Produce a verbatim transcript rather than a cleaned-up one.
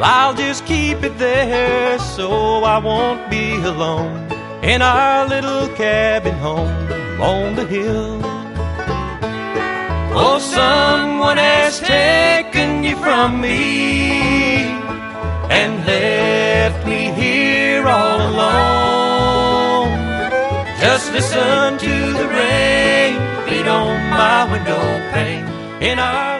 Well, I'll just keep it there so I won't be alone in our little cabin home on the hill. Oh, someone has taken you from me and left me here all alone. Just listen to the rain beat on my window pane in our